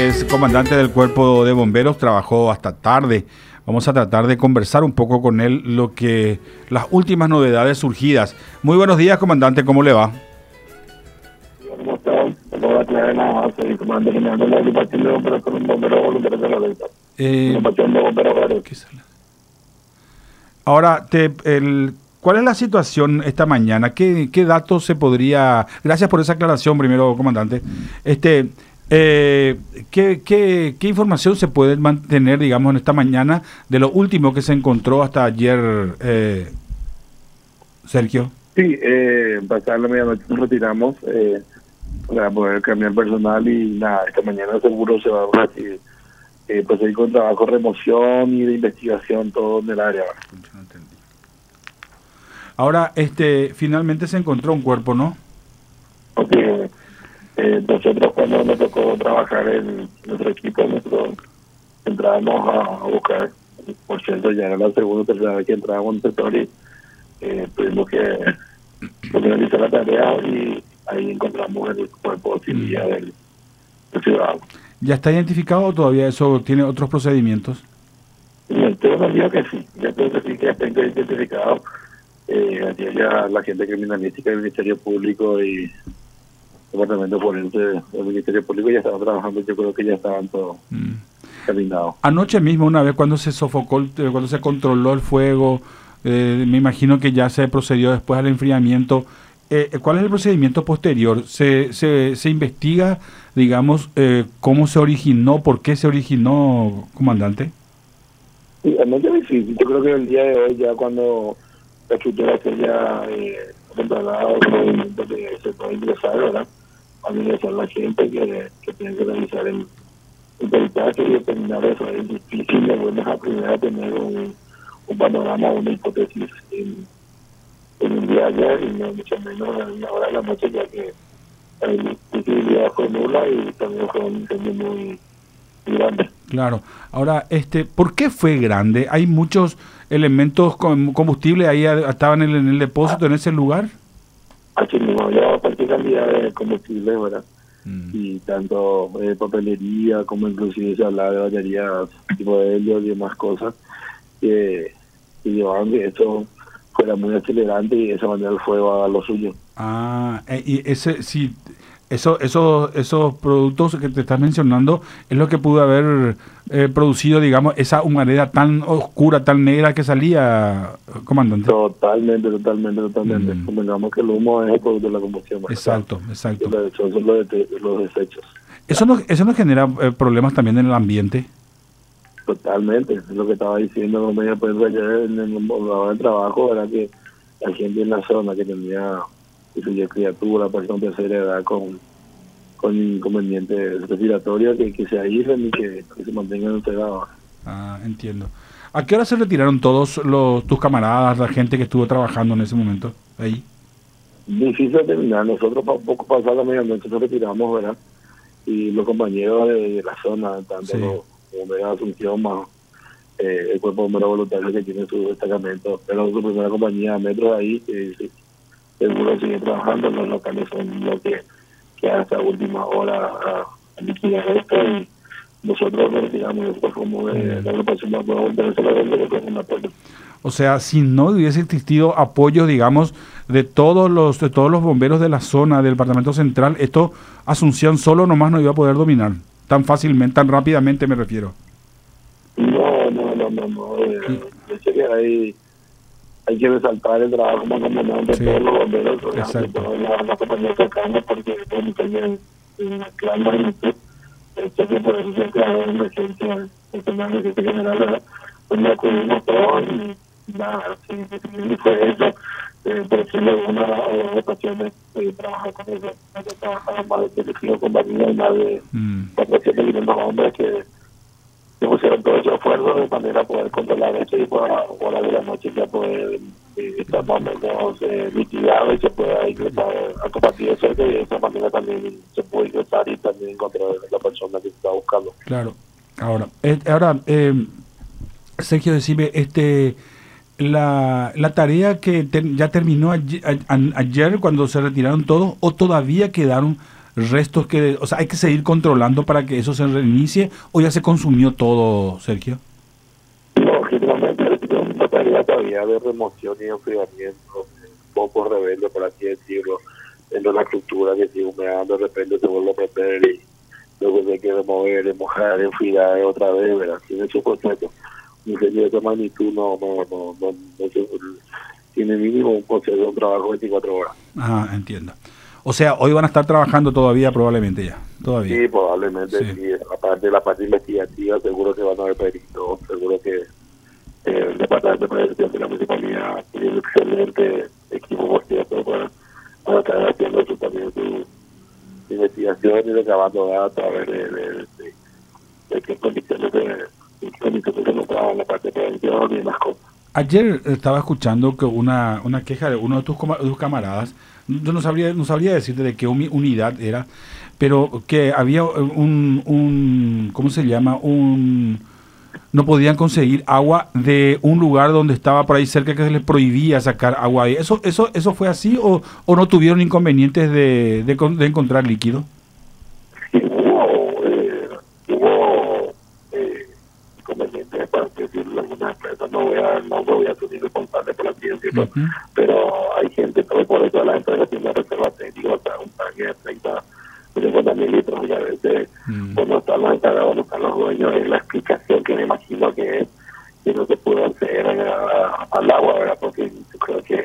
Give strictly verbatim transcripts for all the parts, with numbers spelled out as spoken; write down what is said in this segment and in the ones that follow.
es comandante del Cuerpo de Bomberos, trabajó hasta tarde. Vamos a tratar de conversar un poco con él lo que las últimas novedades surgidas. Muy buenos días, comandante, ¿cómo le va? ¿Cómo está? No voy a aclarar nada más. Soy comandante general de la agrupación de bomberos con un bombero voluntario de la ley. Eh, Agrupación de bomberos varios. Ahora, te, el, ¿cuál es la situación esta mañana? ¿Qué, qué datos se podría...? Gracias por esa aclaración primero, comandante. Este... Eh, ¿qué, qué, ¿Qué información se puede mantener, digamos, en esta mañana de lo último que se encontró hasta ayer, eh, Sergio? Sí, eh, pasar la medianoche nos retiramos eh, para poder cambiar personal y nada, esta mañana seguro se va a hacer, eh, proseguir con trabajo de remoción y de investigación todo en el área. Ahora, este, finalmente se encontró un cuerpo, ¿no? Porque eh, nosotros cuando nos tocó trabajar en nuestro equipo, nosotros entrábamos a, a buscar, por cierto ya era la segunda o tercera vez que entrábamos en el sector y eh, tuvimos que realizar la tarea y ahí encontramos el cuerpo sin vida del, del ciudadano. ¿Ya está identificado o todavía eso tiene otros procedimientos? Y tengo entendido que sí, ya tengo que sí que ya está identificado. Eh, ayer ya la gente criminalística del Ministerio Público y Departamento Forense del Ministerio Público ya estaban trabajando, yo creo que ya estaban todos mm. terminados. Anoche mismo, una vez cuando se sofocó, cuando se controló el fuego, eh, me imagino que ya se procedió después al enfriamiento. Eh, ¿Cuál es el procedimiento posterior? ¿Se, se, se investiga, digamos, eh, cómo se originó, por qué se originó, comandante? Sí, es muy difícil. Yo creo que el día de hoy, ya cuando la estructura se haya eh, controlado el movimiento que se puede ingresar, ¿verdad? Al ingresar la gente que, que tiene que realizar el, el peritaje y determinar eso. Es difícil de buenas a primeras tener un, un panorama, una hipótesis en, en el día de ayer y no mucho menos en la hora de la noche, ya que la visibilidad fue nula y también fue un incendio muy, muy grande. Claro. Ahora, este, ¿por qué fue grande? ¿Hay muchos elementos con combustible ahí estaban en el, en el depósito, en ese lugar? Aquí mismo había cualquier cantidad de combustible, ¿verdad? Mm. Y tanto eh, papelería como inclusive se hablaba de baterías tipo de helio y demás cosas que, que llevaban que eso fuera muy acelerante y de esa manera el fuego haga lo suyo. Ah, y ese sí, eso, eso, esos productos que te estás mencionando es lo que pudo haber eh, producido, digamos, esa humareda tan oscura, tan negra que salía, comandante. Totalmente, totalmente, totalmente. Mm. Convengamos que el humo es el producto de la combustión. Exacto, ¿verdad? Exacto. Los, son los, de, los desechos. ¿Eso no, eso no genera eh, problemas también en el ambiente? Totalmente, es lo que estaba diciendo los medios pues, ayer en el, en el trabajo, era que la gente en la zona que tenía que criatura, personas de tercera edad con, con inconvenientes respiratorios, que, que se aíslen y que, que se mantengan encerrados. Ah, entiendo. ¿A qué hora se retiraron todos los tus camaradas, la gente que estuvo trabajando en ese momento ahí? Difícil de terminar. Nosotros un poco pasada la medianoche nos retiramos, ¿verdad? Y los compañeros de, de la zona, tanto sí. los bomberos de Asunción, más eh, el cuerpo de bomberos voluntarios que tiene su destacamento, pero su primera compañía a metros ahí, eh, sí. Seguro sigue trabajando, los locales son lo que, que hasta última hora a, a liquidar esto y nosotros nos retiramos después como de la agrupación de apoyo. O sea, si no hubiese existido apoyo, digamos, de todos los de todos los bomberos de la zona del departamento central, esto Asunción solo nomás no iba a poder dominar tan fácilmente, tan rápidamente me refiero. No, no, no, no, no. Eh, yo sé que hay hay que resaltar el trabajo como comandante de sí. todos los bomberos, de todas las la compañías cercanas, porque es también una gran magnitud. Sé que por eso se creó una emergencia, una emergencia general, donde acudimos todos y nada, sí, sí, fue eso. Eh, pero sí, en algunas ocasiones eh, trabajar con eso, trabajar más de cinco compañías, más de cuatrocientos quinientos hombres que que pusieron todo ese esfuerzo de manera a poder controlar esto y por la hora de la noche ya poder eh, estar más o menos eh, liquidado y se pueda ingresar a compartir eso y de esa manera también se puede ingresar y también encontrar a la persona que está buscando. Claro. Ahora, eh, ahora eh, Sergio, decime, este, la, la tarea que ter, ya terminó ayer, a, a, ayer cuando se retiraron todos o todavía quedaron restos que, o sea, hay que seguir controlando para que eso se reinicie, o ya se consumió todo, Sergio? Lógicamente, es una tarea todavía de remoción y enfriamiento, un poco rebelde, por así decirlo, dentro de la estructura que sigue humeando, de repente se vuelve a meter y luego se hay que remover, remojar, enfriar otra vez, ¿verdad? Tiene su proceso. Un incendio de esta magnitud no, no, no, no, no se, tiene mínimo un proceso de un trabajo veinticuatro horas. Ah, entiendo. O sea, hoy van a estar trabajando todavía, probablemente ya, todavía. Sí, probablemente sí. sí. Aparte de la parte investigativa, seguro que van a haber peritos, seguro que eh, el Departamento de Prevención de la Municipalidad tiene un excelente equipo, por cierto, para, para estar haciendo su, también su investigación y recabando datos a ver de, de, de, de qué condiciones de, de qué condiciones se encontraban en la parte de prevención y demás cosas. Ayer estaba escuchando que una, una queja de uno de tus, de tus camaradas, yo no sabría, no sabría decirte de qué unidad era, pero que había un, un, ¿cómo se llama? Un, no podían conseguir agua de un lugar donde estaba por ahí cerca que se les prohibía sacar agua ahí. ¿Eso, eso, eso fue así o, o no tuvieron inconvenientes de, de, de encontrar líquido? Sí, hubo, eh, hubo eh, inconvenientes, para decirlo de alguna empresa, no voy a, no voy a asumir responsable por así decirlo, uh-huh. Pero hay gente, todo por eso la empresa tiene reserva técnica, o sea, un tanque de treinta, cincuenta mil litros, y a veces uh-huh. cuando están los encargados, no están los dueños, es la explicación que me imagino que es, que no se pudo acceder al agua, ¿verdad? Porque yo creo que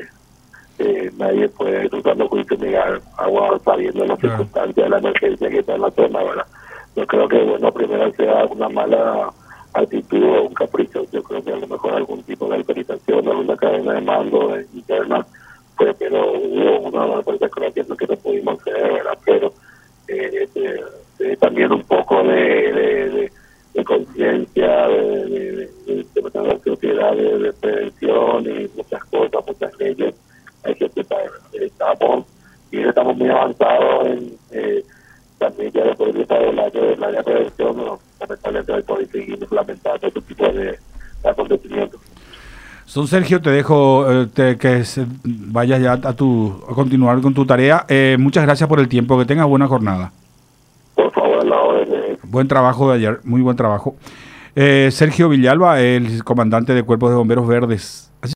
eh, nadie puede, tratando juicio, negar agua sabiendo las claro. circunstancias de la emergencia que está en la zona, ¿verdad? Yo creo que, bueno, primero sea una mala actitud o un capricho. Yo creo que a lo mejor algún tipo de autorización o alguna cadena de mando interna fue, pero hubo una fuerza que no que no pudimos hacer, ¿verdad? Pero eh, eh, eh, también un poco de, de, de, de conciencia, de, de, de, de, de la sociedad, de, de prevención y muchas cosas, muchas leyes. Hay que estar, estamos, y estamos muy avanzados en eh, también ya después de estar el año del área de prevención, no, lamentablemente hay que seguir implementando este tipo de, de acontecimientos. Son Sergio, te dejo eh, te, que se, vayas ya a, tu, a continuar con tu tarea. Eh, muchas gracias por el tiempo, que tengas buena jornada. Por favor, a la orden de... Buen trabajo de ayer, muy buen trabajo. Eh, Sergio Villalba, el comandante de Cuerpos de Bomberos Verdes. Así